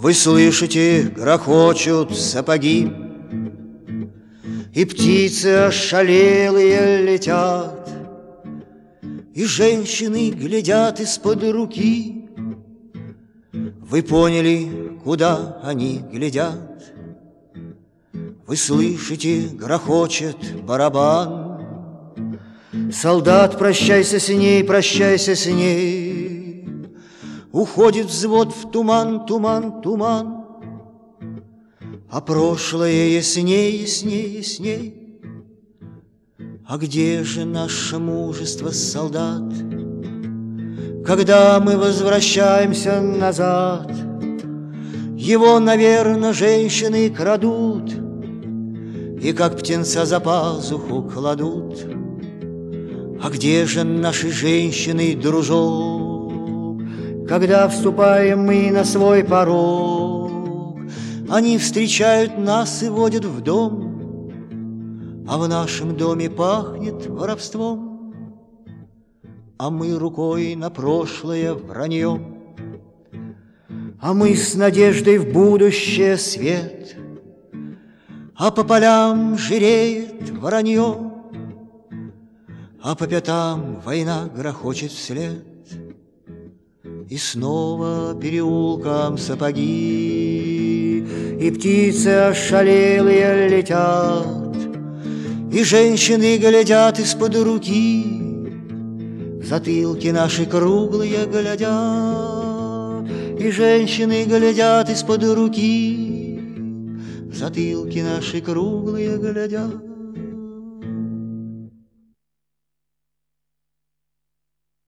Вы слышите, грохочут сапоги, и птицы ошалелые летят, и женщины глядят из-под руки. Вы поняли, куда они глядят? Вы слышите, грохочет барабан. Солдат, прощайся с ней, прощайся с ней. Уходит взвод в туман, туман, туман. А прошлое ясней, ясней, ясней. А где же наше мужество, солдат? Когда мы возвращаемся назад, его, наверно, женщины крадут и как птенца за пазуху кладут. А где же наши женщины, дружок? Когда вступаем мы на свой порог, они встречают нас и водят в дом, а в нашем доме пахнет воровством, а мы рукой на прошлое вранье, а мы с надеждой в будущее свет, а по полям жиреет воронье, а по пятам война грохочет вслед. И снова переулком сапоги, и птицы ошалелые летят, и женщины глядят из-под руки, в затылки наши круглые глядят, и женщины глядят из-под руки, в затылки наши круглые глядят.